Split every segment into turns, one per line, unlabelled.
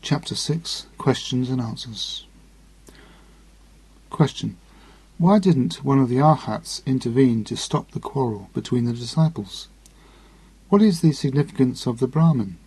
Chapter 6. Questions and Answers. Question. Why didn't one of the Arhats intervene to stop the quarrel between the disciples? What is the significance of the Brahmin?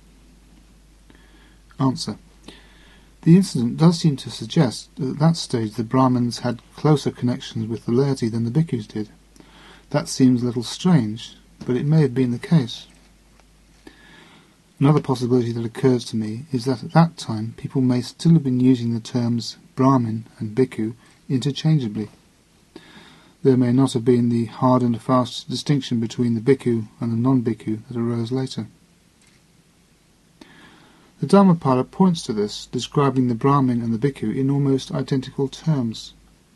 Answer. The incident does seem to suggest that at that stage the Brahmins had closer connections with the laity than the bhikkhus did. That seems a little strange, but it may have been the case. Another possibility that occurs to me is that at that time people may still have been using the terms Brahmin and bhikkhu interchangeably. There may not have been the hard and fast distinction between the bhikkhu and the non-bhikkhu that arose later. The Dhammapada points to this, describing the Brahmin and the bhikkhu in almost identical terms.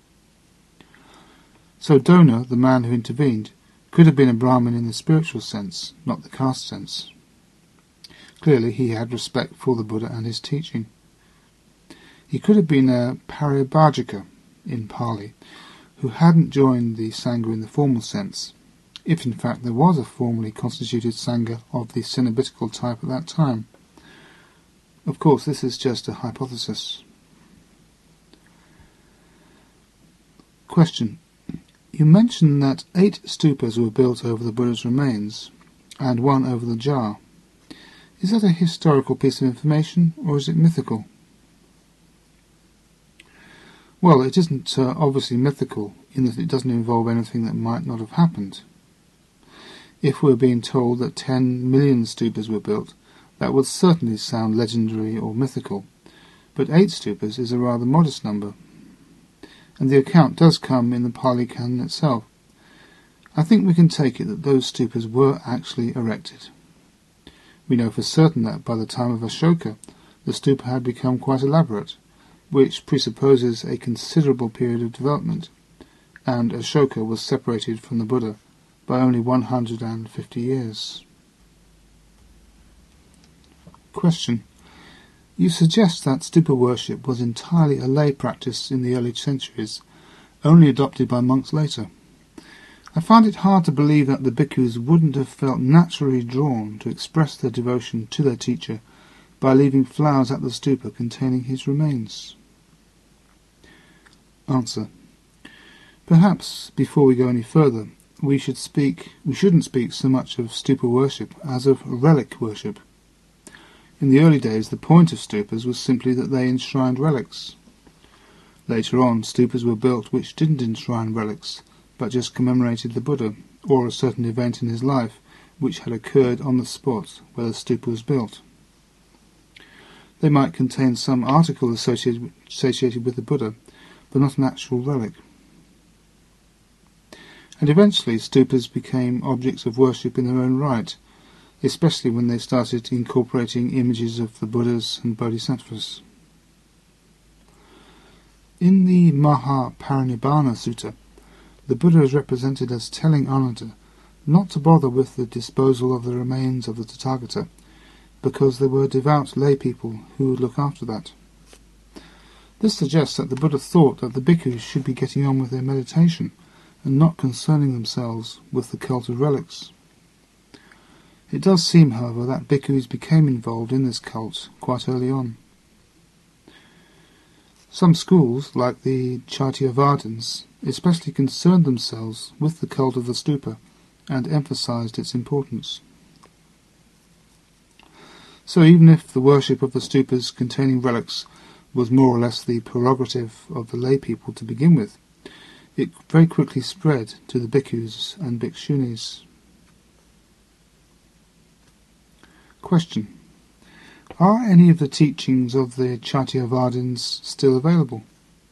So Dona, the man who intervened, could have been a Brahmin in the spiritual sense, not the caste sense. Clearly he had respect for the Buddha and his teaching. He could have been a Paribhajika, in Pali, who hadn't joined the Sangha in the formal sense, if in fact there was a formally constituted Sangha of the Cenobitical type at that time. Of course, this is just a hypothesis. Question. You mentioned that 8 stupas were built over the Buddha's remains, and 1 over the jar. Is that a historical piece of information, or is it mythical? Well, it isn't obviously mythical, in that it doesn't involve anything that might not have happened. If we're being told that 10 million stupas were built, that would certainly sound legendary or mythical, but 8 stupas is a rather modest number, and the account does come in the Pali Canon itself. I think we can take it that those stupas were actually erected. We know for certain that by the time of Ashoka, the stupa had become quite elaborate, which presupposes a considerable period of development, and Ashoka was separated from the Buddha by only 150 years. Question. You suggest that stupa worship was entirely a lay practice in the early centuries, only adopted by monks later. I find it hard to believe that the bhikkhus wouldn't have felt naturally drawn to express their devotion to their teacher by leaving flowers at the stupa containing his remains. Answer. Perhaps, before we go any further, we shouldn't speak so much of stupa worship as of relic worship. In the early days, the point of stupas was simply that they enshrined relics. Later on, stupas were built which didn't enshrine relics, but just commemorated the Buddha, or a certain event in his life which had occurred on the spot where the stupa was built. They might contain some article associated with the Buddha, but not an actual relic. And eventually stupas became objects of worship in their own right, especially when they started incorporating images of the Buddhas and Bodhisattvas. In the Mahaparinibbana Sutta, the Buddha is represented as telling Ananda not to bother with the disposal of the remains of the Tathagata, because there were devout lay people who would look after that. This suggests that the Buddha thought that the bhikkhus should be getting on with their meditation and not concerning themselves with the cult of relics. It does seem, however, that bhikkhus became involved in this cult quite early on. Some schools, like the Chaityavadins, especially concerned themselves with the cult of the stupa and emphasized its importance. So even if the worship of the stupas containing relics was more or less the prerogative of the lay people to begin with, it very quickly spread to the bhikkhus and bhikshunis. Question. Are any of the teachings of the Chaityavadins still available?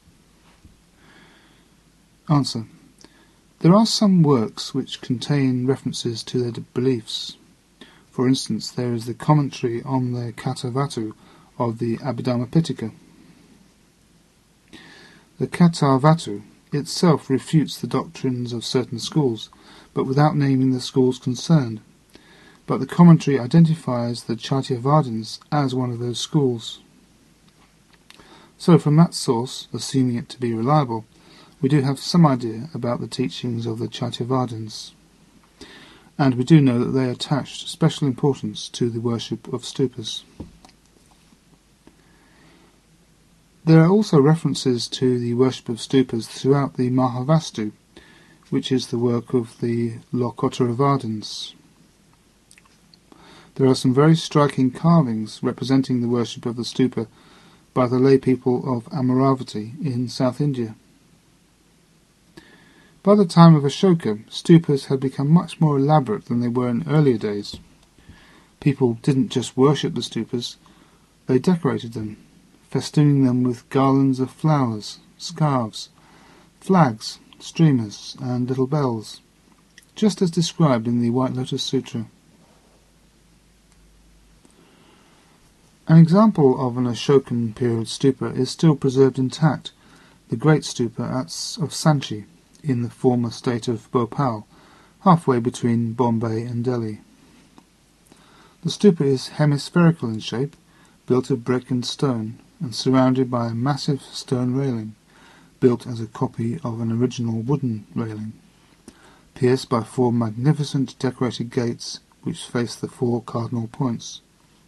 Answer. There are some works which contain references to their beliefs. For instance, there is the commentary on the Kathavatu of the Abhidhamma-Pitaka. The Kathavatu itself refutes the doctrines of certain schools, but without naming the schools concerned. But the commentary identifies the Chaityavadins as one of those schools. So from that source, assuming it to be reliable, we do have some idea about the teachings of the Chaityavadins. And we do know that they attached special importance to the worship of stupas. There are also references to the worship of stupas throughout the Mahavastu, which is the work of the Lokottravardhans. There are some very striking carvings representing the worship of the stupa by the lay people of Amaravati in South India. By the time of Ashoka, stupas had become much more elaborate than they were in earlier days. People didn't just worship the stupas, they decorated them, festooning them with garlands of flowers, scarves, flags, streamers, and little bells, just as described in the White Lotus Sutra. An example of an Ashokan period stupa is still preserved intact, the great stupa of Sanchi, in the former state of Bhopal, halfway between Bombay and Delhi. The stupa is hemispherical in shape, built of brick and stone, and surrounded by a massive stone railing, built as a copy of an original wooden railing, pierced by 4 magnificent decorated gates which face the 4 cardinal points.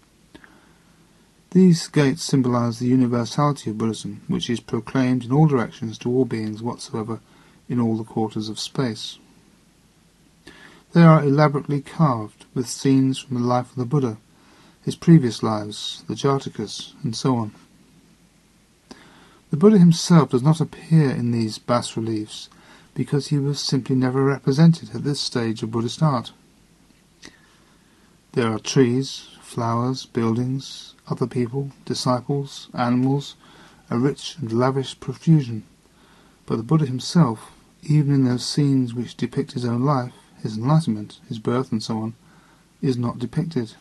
These gates symbolize the universality of Buddhism, which is proclaimed in all directions to all beings whatsoever in all the quarters of space. They are elaborately carved, with scenes from the life of the Buddha, his previous lives, the Jatakas, and so on. The Buddha himself does not appear in these bas-reliefs, because he was simply never represented at this stage of Buddhist art. There are trees, flowers, buildings, other people, disciples, animals, a rich and lavish profusion, but the Buddha himself, even in those scenes which depict his own life, his enlightenment, his birth and so on, is not depicted.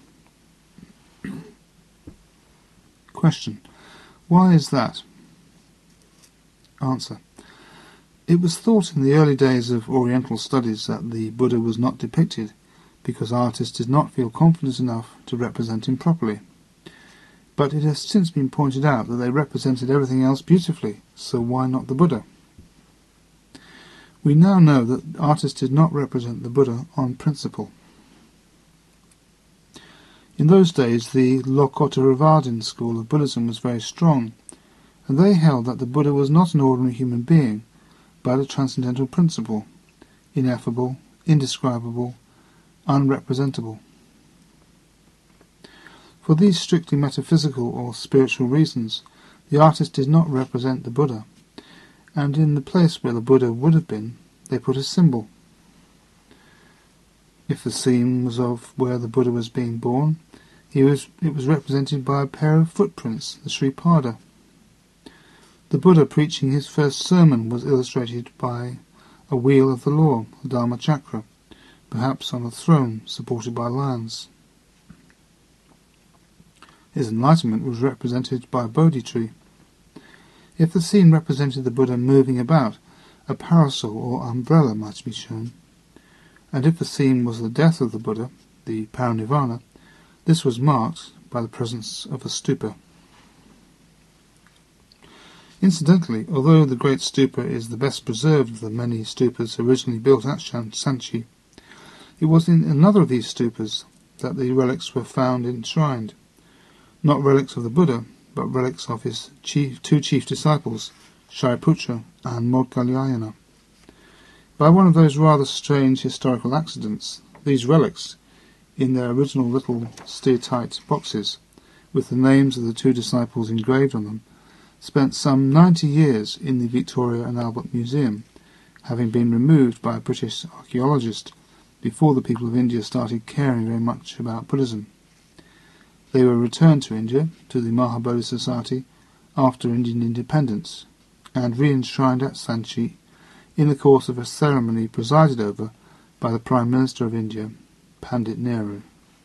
Question. Why is that? Answer. It was thought in the early days of Oriental studies that the Buddha was not depicted because artists did not feel confident enough to represent him properly. But it has since been pointed out that they represented everything else beautifully, so why not the Buddha? We now know that artists did not represent the Buddha on principle. In those days, the Lokottravardhan school of Buddhism was very strong, and they held that the Buddha was not an ordinary human being, but a transcendental principle, ineffable, indescribable, unrepresentable. For these strictly metaphysical or spiritual reasons, the artist did not represent the Buddha, and in the place where the Buddha would have been, they put a symbol. If the scene was of where the Buddha was being born, it was represented by a pair of footprints, the Sripada. The Buddha preaching his first sermon was illustrated by a wheel of the law, the Dharma Chakra, perhaps on a throne supported by lions. His enlightenment was represented by a Bodhi tree. If the scene represented the Buddha moving about, a parasol or umbrella might be shown. And if the scene was the death of the Buddha, the parinirvana, this was marked by the presence of a stupa. Incidentally, although the great stupa is the best preserved of the many stupas originally built at Sanchi, it was in another of these stupas that the relics were found enshrined. Not relics of the Buddha, but relics of his two chief disciples, Shariputra and Moggallana. By one of those rather strange historical accidents, these relics, in their original little steer-tight boxes, with the names of the 2 disciples engraved on them, spent some 90 years in the Victoria and Albert Museum, having been removed by a British archaeologist before the people of India started caring very much about Buddhism. They were returned to India, to the Mahabodhi Society, after Indian independence, and re-enshrined at Sanchi in the course of a ceremony presided over by the Prime Minister of India, Pandit Nehru.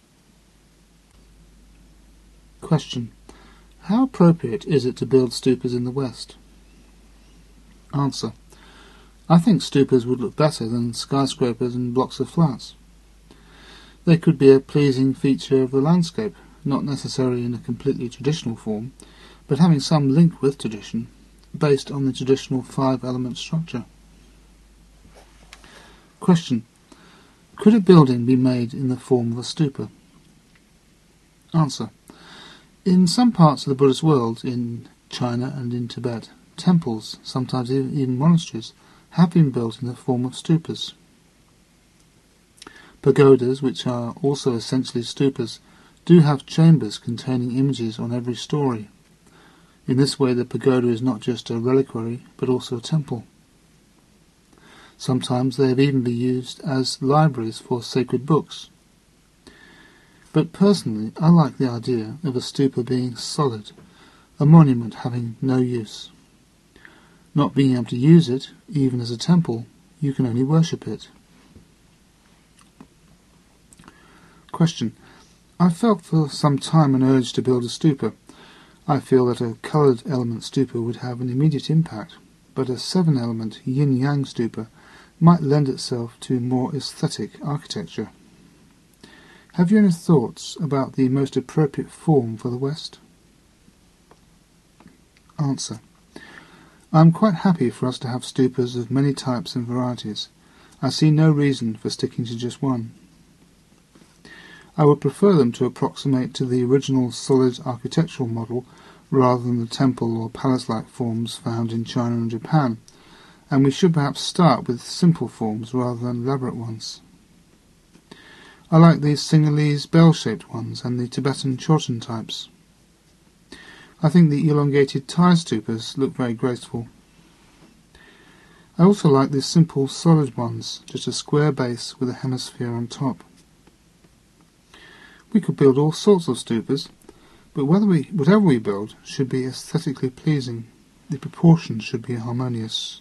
Question. How appropriate is it to build stupas in the West? Answer. I think stupas would look better than skyscrapers and blocks of flats. They could be a pleasing feature of the landscape, not necessarily in a completely traditional form, but having some link with tradition, based on the traditional 5-element structure. Question. Could a building be made in the form of a stupa? Answer. In some parts of the Buddhist world, in China and in Tibet, temples, sometimes even monasteries, have been built in the form of stupas. Pagodas, which are also essentially stupas, do have chambers containing images on every story. In this way the pagoda is not just a reliquary, but also a temple. Sometimes they have even been used as libraries for sacred books. But personally, I like the idea of a stupa being solid, a monument having no use. Not being able to use it, even as a temple, you can only worship it. Question. I felt for some time an urge to build a stupa. I feel that a coloured element stupa would have an immediate impact, but a 7-element yin-yang stupa might lend itself to more aesthetic architecture. Have you any thoughts about the most appropriate form for the West? Answer. I am quite happy for us to have stupas of many types and varieties. I see no reason for sticking to just one. I would prefer them to approximate to the original solid architectural model rather than the temple or palace-like forms found in China and Japan, and we should perhaps start with simple forms rather than elaborate ones. I like the Sinhalese bell-shaped ones and the Tibetan Chorten types. I think the elongated Thai stupas look very graceful. I also like the simple solid ones, just a square base with a hemisphere on top. We could build all sorts of stupas, but whatever we build should be aesthetically pleasing. The proportions should be harmonious.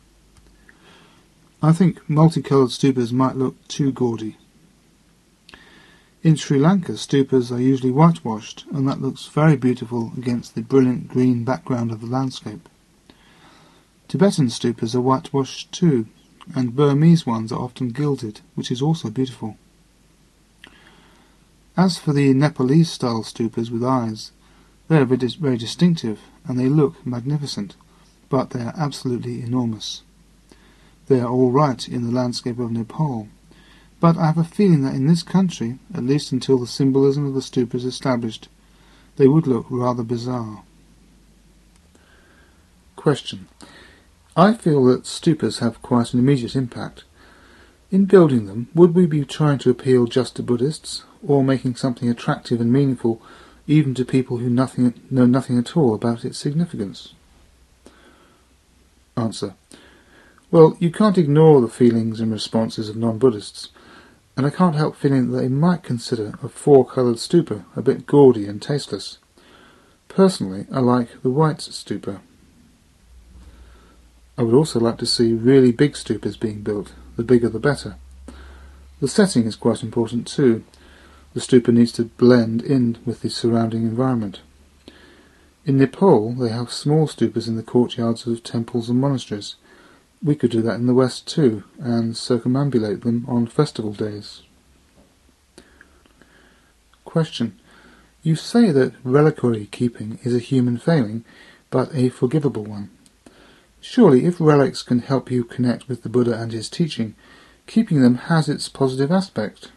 I think multicoloured stupas might look too gaudy. In Sri Lanka, stupas are usually whitewashed, and that looks very beautiful against the brilliant green background of the landscape. Tibetan stupas are whitewashed too, and Burmese ones are often gilded, which is also beautiful. As for the Nepalese-style stupas with eyes, they are very distinctive, and they look magnificent, but they are absolutely enormous. They are all right in the landscape of Nepal, but I have a feeling that in this country, at least until the symbolism of the stupa is established, they would look rather bizarre. Question. I feel that stupas have quite an immediate impact. In building them, would we be trying to appeal just to Buddhists, or making something attractive and meaningful even to people who know nothing at all about its significance? Answer. Well, you can't ignore the feelings and responses of non-Buddhists, and I can't help feeling that they might consider a 4-coloured stupa a bit gaudy and tasteless. Personally, I like the white stupa. I would also like to see really big stupas being built, the bigger the better. The setting is quite important too. The stupa needs to blend in with the surrounding environment. In Nepal, they have small stupas in the courtyards of temples and monasteries. We could do that in the West too, and circumambulate them on festival days. Question. You say that reliquary keeping is a human failing, but a forgivable one. Surely, if relics can help you connect with the Buddha and his teaching, keeping them has its positive aspect.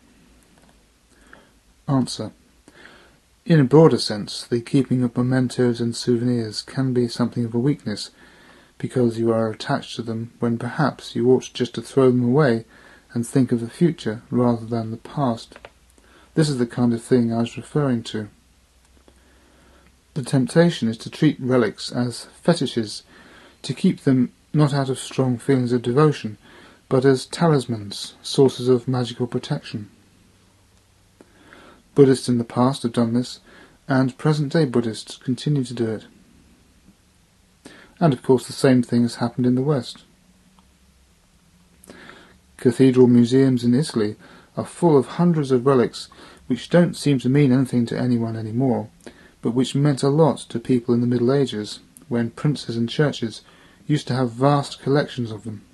Answer. In a broader sense, the keeping of mementos and souvenirs can be something of a weakness, because you are attached to them when perhaps you ought just to throw them away and think of the future rather than the past. This is the kind of thing I was referring to. The temptation is to treat relics as fetishes, to keep them not out of strong feelings of devotion, but as talismans, sources of magical protection. Buddhists in the past have done this, and present-day Buddhists continue to do it. And of course the same thing has happened in the West. Cathedral museums in Italy are full of hundreds of relics which don't seem to mean anything to anyone anymore, but which meant a lot to people in the Middle Ages, when princes and churches used to have vast collections of them.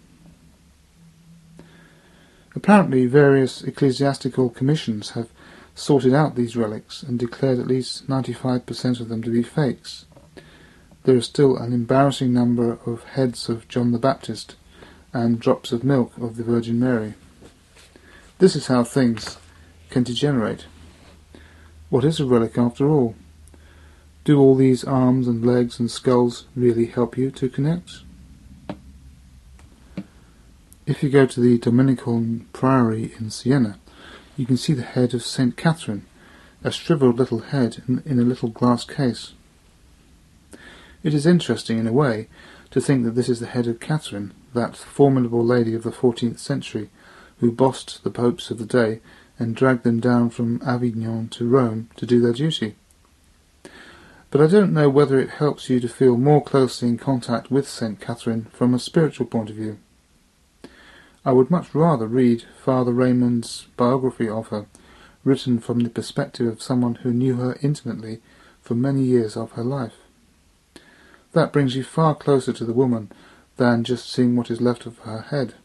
Apparently various ecclesiastical commissions have sorted out these relics and declared at least 95% of them to be fakes. There are still an embarrassing number of heads of John the Baptist and drops of milk of the Virgin Mary. This is how things can degenerate. What is a relic after all? Do all these arms and legs and skulls really help you to connect? If you go to the Dominican Priory in Siena, you can see the head of St. Catherine, a shriveled little head in a little glass case. It is interesting in a way to think that this is the head of Catherine, that formidable lady of the 14th century, who bossed the popes of the day and dragged them down from Avignon to Rome to do their duty. But I don't know whether it helps you to feel more closely in contact with St. Catherine from a spiritual point of view. I would much rather read Father Raymond's biography of her, written from the perspective of someone who knew her intimately for many years of her life. That brings you far closer to the woman than just seeing what is left of her head.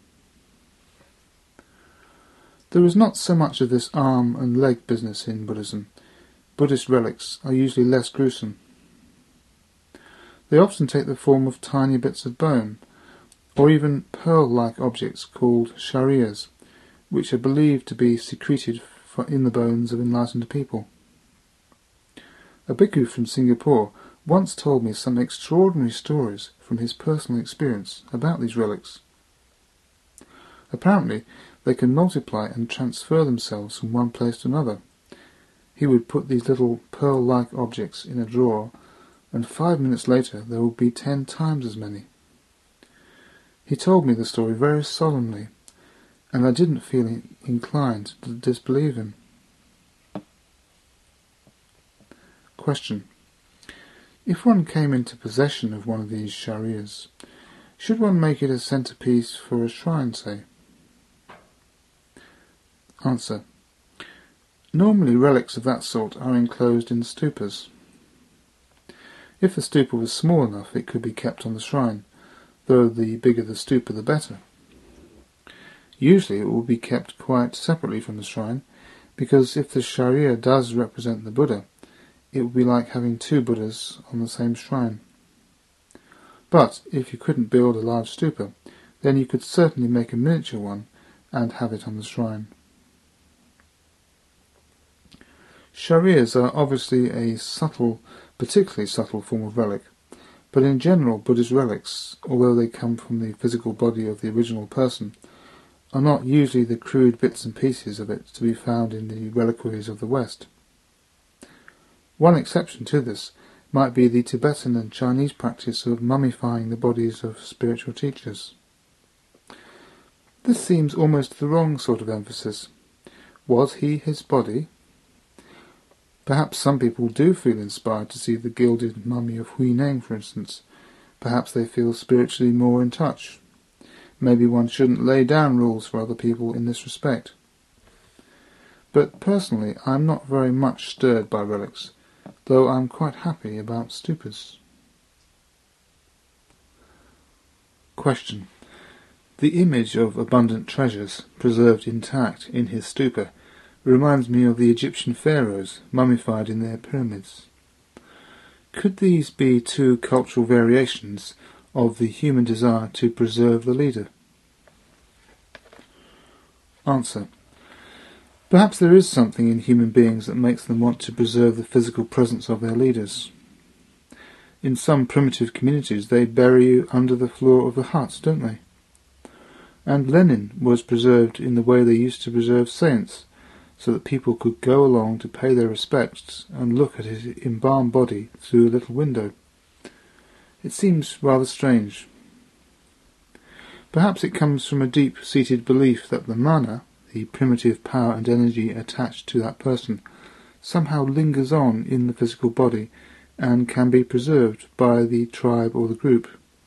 There is not so much of this arm and leg business in Buddhism. Buddhist relics are usually less gruesome. They often take the form of tiny bits of bone, or even pearl-like objects called sharias, which are believed to be secreted in the bones of enlightened people. A bhikkhu from Singapore once told me some extraordinary stories from his personal experience about these relics. Apparently, they can multiply and transfer themselves from one place to another. He would put these little pearl-like objects in a drawer, and 5 minutes later there would be 10 times as many. He told me the story very solemnly, and I didn't feel inclined to disbelieve him. Question. If one came into possession of one of these sharias, should one make it a centerpiece for a shrine, say? Answer. Normally relics of that sort are enclosed in stupas. If the stupa was small enough, it could be kept on the shrine, though the bigger the stupa the better. Usually it will be kept quite separately from the shrine, because if the sharia does represent the Buddha, it would be like having 2 Buddhas on the same shrine. But if you couldn't build a large stupa, then you could certainly make a miniature one and have it on the shrine. Sharias are obviously a particularly subtle form of relic, but in general Buddhist relics, although they come from the physical body of the original person, are not usually the crude bits and pieces of it to be found in the reliquaries of the West. One exception to this might be the Tibetan and Chinese practice of mummifying the bodies of spiritual teachers. This seems almost the wrong sort of emphasis. Was he his body? Perhaps some people do feel inspired to see the gilded mummy of Hui Neng, for instance. Perhaps they feel spiritually more in touch. Maybe one shouldn't lay down rules for other people in this respect. But personally, I am not very much stirred by relics, though I am quite happy about stupas. Question. The image of abundant treasures preserved intact in his stupa reminds me of the Egyptian pharaohs mummified in their pyramids. Could these be 2 cultural variations of the human desire to preserve the leader? Answer. Perhaps there is something in human beings that makes them want to preserve the physical presence of their leaders. In some primitive communities they bury you under the floor of the hut, don't they? And Lenin was preserved in the way they used to preserve saints, so that people could go along to pay their respects and look at his embalmed body through a little window. It seems rather strange. Perhaps it comes from a deep-seated belief that the mana, the primitive power and energy attached to that person, somehow lingers on in the physical body and can be preserved by the tribe or the group.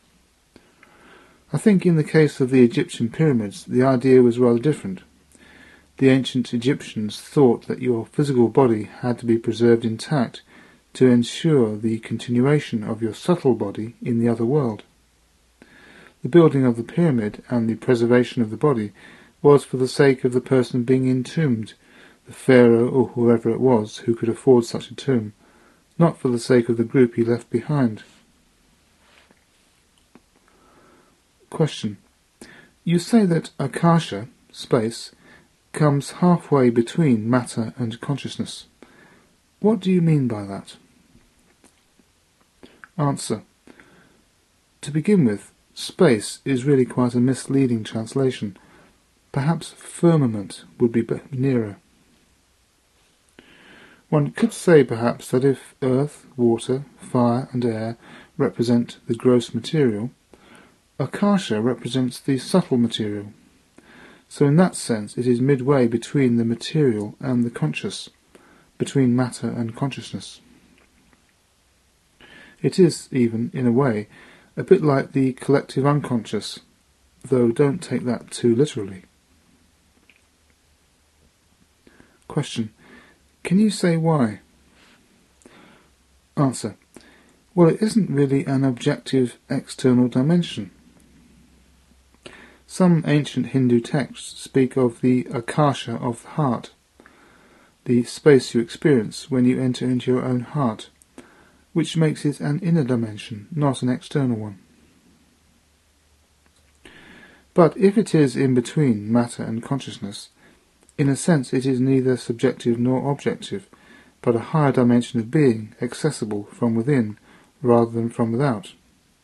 I think in the case of the Egyptian pyramids the idea was rather different. The ancient Egyptians thought that your physical body had to be preserved intact to ensure the continuation of your subtle body in the other world. The building of the pyramid and the preservation of the body was for the sake of the person being entombed, the pharaoh or whoever it was who could afford such a tomb, not for the sake of the group he left behind. Question. You say that akasha, space, comes halfway between matter and consciousness. What do you mean by that? Answer. To begin with, space is really quite a misleading translation. Perhaps firmament would be nearer. One could say perhaps that if earth, water, fire and air represent the gross material, Akasha represents the subtle material. So in that sense it is midway between the material and the conscious, between matter and consciousness. It is even, in a way, a bit like the collective unconscious, though don't take that too literally. Question. Can you say why? Answer. Well, it isn't really an objective external dimension. Some ancient Hindu texts speak of the Akasha of the heart, the space you experience when you enter into your own heart, which makes it an inner dimension, not an external one. But if it is in between matter and consciousness, in a sense it is neither subjective nor objective, but a higher dimension of being, accessible from within rather than from without.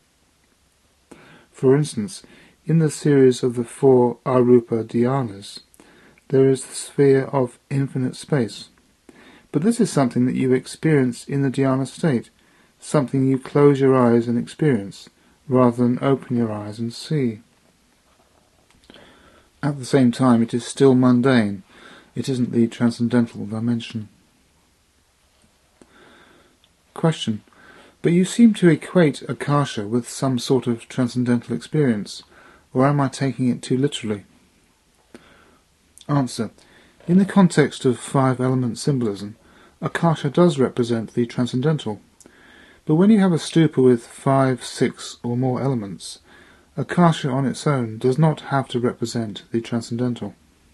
For instance, in the series of the 4 Arupa Dhyanas, there is the sphere of infinite space. But this is something that you experience in the dhyana state, something you close your eyes and experience, rather than open your eyes and see. At the same time, it is still mundane. It isn't the transcendental dimension. Question. But you seem to equate Akasha with some sort of transcendental experience, or am I taking it too literally? Answer. In the context of 5-element symbolism, Akasha does represent the transcendental. But when you have a stupa with 5, 6 or more elements, Akasha on its own does not have to represent the transcendental.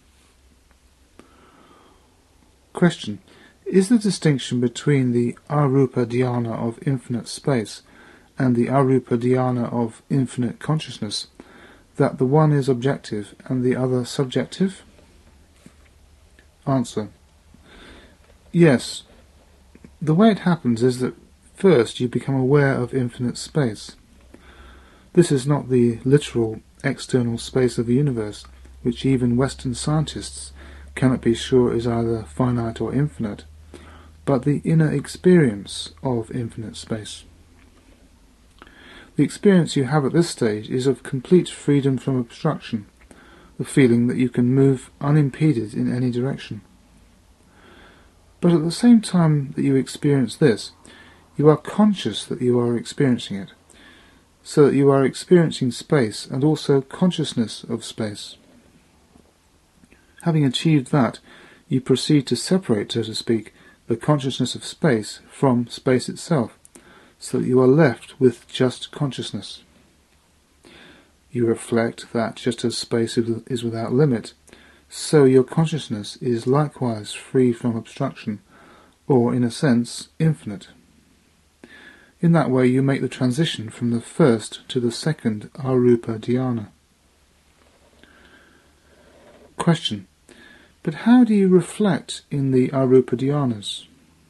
Question. Is the distinction between the Arupa Dhyana of infinite space and the Arupa Dhyana of infinite consciousness that the one is objective and the other subjective? Answer. Yes. The way it happens is that first you become aware of infinite space. This is not the literal external space of the universe, which even Western scientists cannot be sure is either finite or infinite, but the inner experience of infinite space. The experience you have at this stage is of complete freedom from obstruction, the feeling that you can move unimpeded in any direction. But at the same time that you experience this, you are conscious that you are experiencing it, so that you are experiencing space and also consciousness of space. Having achieved that, you proceed to separate, so to speak, the consciousness of space from space itself, so that you are left with just consciousness. You reflect that just as space is without limit, so your consciousness is likewise free from obstruction, or, in a sense, infinite. In that way you make the transition from the first to the second Arupa Dhyana. Question. But how do you reflect in the Arupa Dhyanas?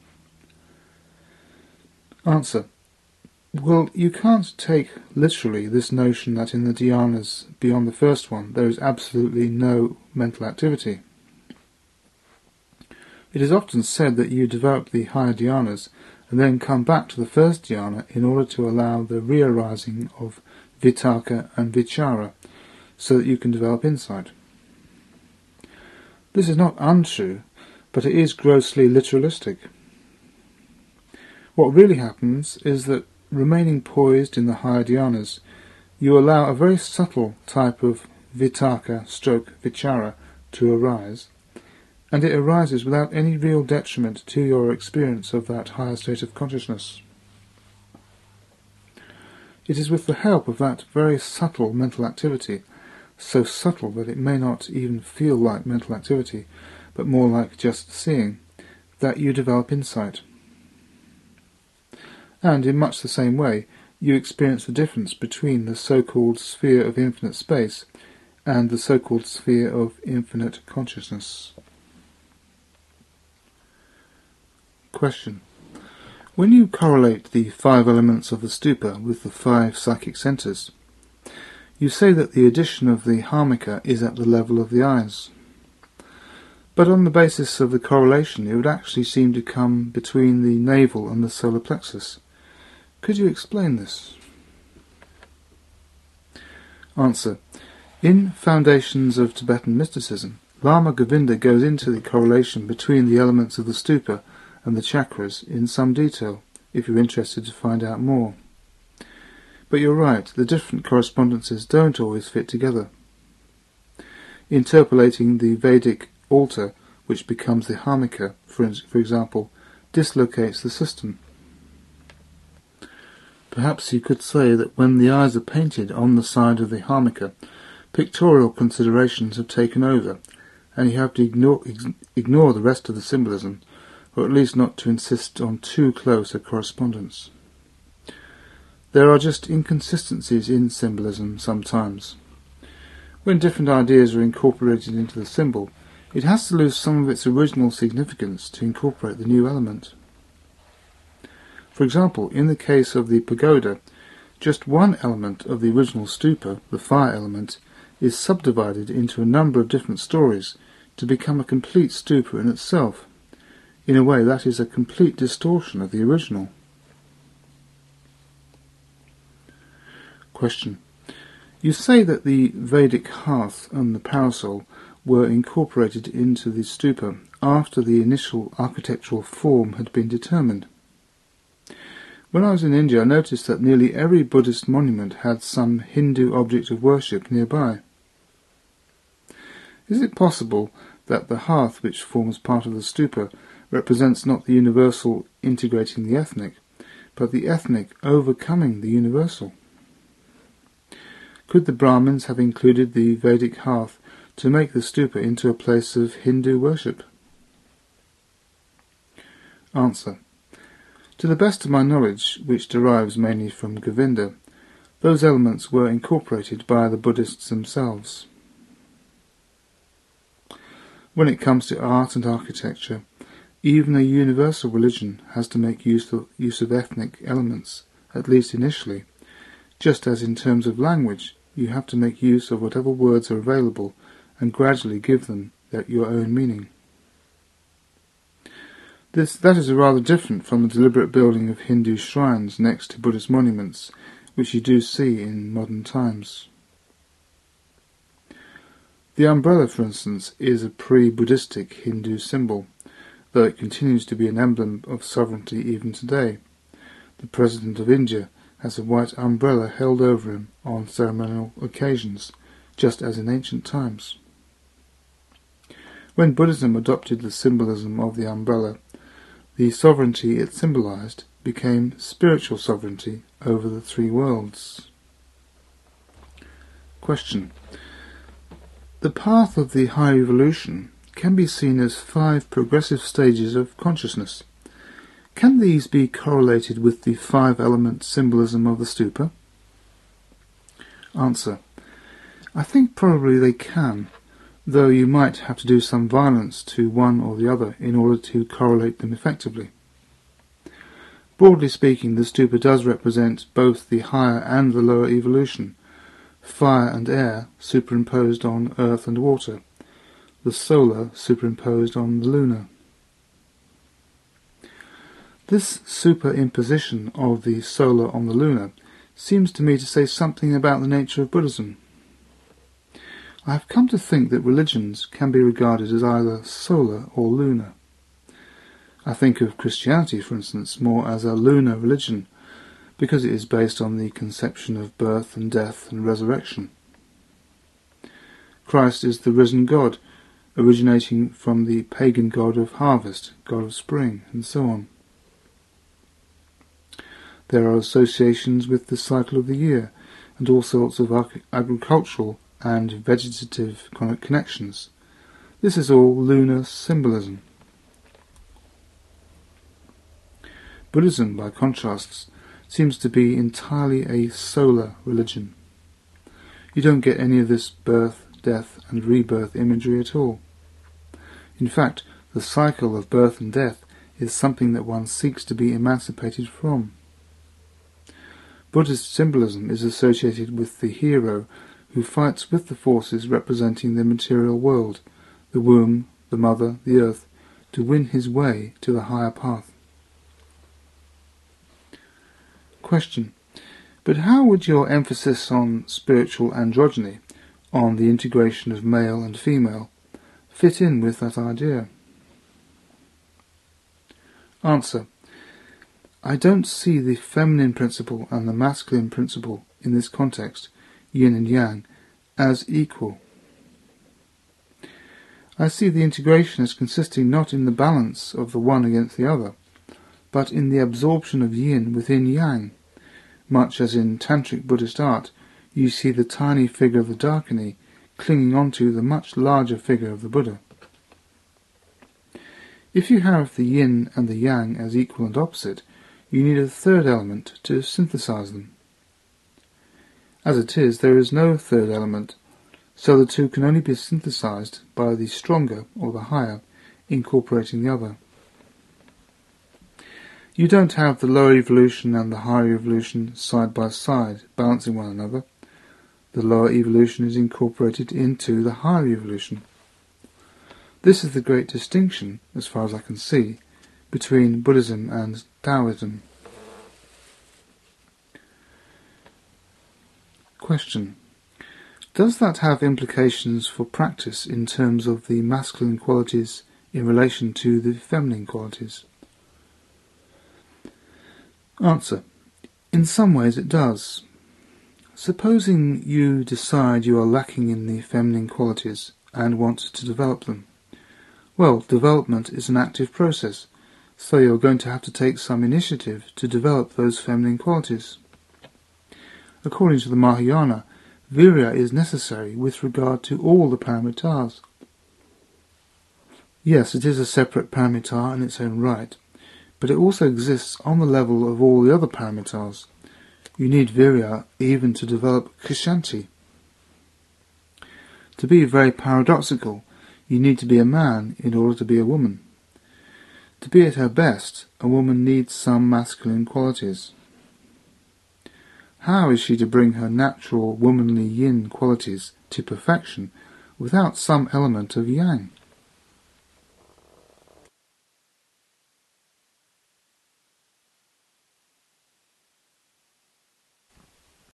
Answer. Well, you can't take literally this notion that in the dhyanas beyond the first one there is absolutely no mental activity. It is often said that you develop the higher dhyanas and then come back to the first dhyana in order to allow the re-arising of vitakka and vichara, so that you can develop insight. This is not untrue, but it is grossly literalistic. What really happens is that, remaining poised in the higher dhyanas, you allow a very subtle type of vitakka/vichara to arise, and it arises without any real detriment to your experience of that higher state of consciousness. It is with the help of that very subtle mental activity, so subtle that it may not even feel like mental activity, but more like just seeing, that you develop insight. And in much the same way, you experience the difference between the so-called sphere of infinite space and the so-called sphere of infinite consciousness. Question. When you correlate the 5 elements of the stupa with the 5 psychic centres, you say that the addition of the harmika is at the level of the eyes. But on the basis of the correlation, it would actually seem to come between the navel and the solar plexus. Could you explain this? Answer. In Foundations of Tibetan Mysticism, Lama Govinda goes into the correlation between the elements of the stupa and the chakras in some detail, if you're interested to find out more. But you're right, the different correspondences don't always fit together. Interpolating the Vedic altar, which becomes the harmika, for example, dislocates the system. Perhaps you could say that when the eyes are painted on the side of the harmika, pictorial considerations have taken over, and you have to ignore the rest of the symbolism, or at least not to insist on too close a correspondence. There are just inconsistencies in symbolism sometimes. When different ideas are incorporated into the symbol, it has to lose some of its original significance to incorporate the new element. For example, in the case of the pagoda, just one element of the original stupa, the fire element, is subdivided into a number of different stories to become a complete stupa in itself. In a way, that is a complete distortion of the original. Question. You say that the Vedic hearth and the parasol were incorporated into the stupa after the initial architectural form had been determined. When I was in India, I noticed that nearly every Buddhist monument had some Hindu object of worship nearby. Is it possible that the hearth, which forms part of the stupa, represents not the universal integrating the ethnic, but the ethnic overcoming the universal? Could the Brahmins have included the Vedic hearth to make the stupa into a place of Hindu worship? Answer. To the best of my knowledge, which derives mainly from Govinda, those elements were incorporated by the Buddhists themselves. When it comes to art and architecture, even a universal religion has to make use of ethnic elements, at least initially, just as in terms of language you have to make use of whatever words are available and gradually give them your own meaning. That is rather different from the deliberate building of Hindu shrines next to Buddhist monuments, which you do see in modern times. The umbrella, for instance, is a pre-Buddhistic Hindu symbol, though it continues to be an emblem of sovereignty even today. The President of India has a white umbrella held over him on ceremonial occasions, just as in ancient times. When Buddhism adopted the symbolism of the umbrella, the sovereignty it symbolized became spiritual sovereignty over the 3 worlds. Question. The path of the higher evolution can be seen as 5 progressive stages of consciousness. Can these be correlated with the 5-element symbolism of the stupa? Answer. I think probably they can, though you might have to do some violence to one or the other in order to correlate them effectively. Broadly speaking, the stupa does represent both the higher and the lower evolution, fire and air superimposed on earth and water, the solar superimposed on the lunar. This superimposition of the solar on the lunar seems to me to say something about the nature of Buddhism. I have come to think that religions can be regarded as either solar or lunar. I think of Christianity, for instance, more as a lunar religion, because it is based on the conception of birth and death and resurrection. Christ is the risen God, originating from the pagan god of harvest, god of spring, and so on. There are associations with the cycle of the year, and all sorts of agricultural and vegetative connections. This is all lunar symbolism. Buddhism, by contrast, seems to be entirely a solar religion. You don't get any of this birth, death and rebirth imagery at all. In fact, the cycle of birth and death is something that one seeks to be emancipated from. Buddhist symbolism is associated with the hero who fights with the forces representing the material world, the womb, the mother, the earth, to win his way to the higher path. Question: but how would your emphasis on spiritual androgyny, on the integration of male and female, fit in with that idea? Answer: I don't see the feminine principle and the masculine principle in this context, yin and yang, as equal. I see the integration as consisting not in the balance of the one against the other, but in the absorption of yin within yang, much as in Tantric Buddhist art you see the tiny figure of the Dakini clinging onto the much larger figure of the Buddha. If you have the yin and the yang as equal and opposite, you need a third element to synthesize them. As it is, there is no third element, so the two can only be synthesized by the stronger or the higher incorporating the other. You don't have the lower evolution and the higher evolution side by side balancing one another. The lower evolution is incorporated into the higher evolution. This is the great distinction, as far as I can see, between Buddhism and Taoism. Question: does that have implications for practice in terms of the masculine qualities in relation to the feminine qualities? Answer: in some ways it does. Supposing you decide you are lacking in the feminine qualities and want to develop them. Well, development is an active process, so you're going to have to take some initiative to develop those feminine qualities. According to the Mahayana, virya is necessary with regard to all the paramitas. Yes, it is a separate paramita in its own right, but it also exists on the level of all the other paramitas. You need virya even to develop kshanti. To be very paradoxical, you need to be a man in order to be a woman. To be at her best, a woman needs some masculine qualities. How is she to bring her natural womanly yin qualities to perfection without some element of yang?